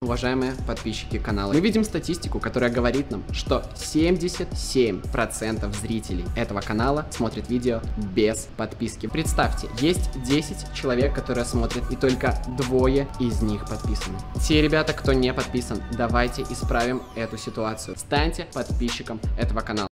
Уважаемые подписчики канала, мы видим статистику, которая говорит нам, что 77% зрителей этого канала смотрят видео без подписки. Представьте, есть 10 человек, которые смотрят, и только 2 из них подписаны. Те ребята, кто не подписан, давайте исправим эту ситуацию. Станьте подписчиком этого канала.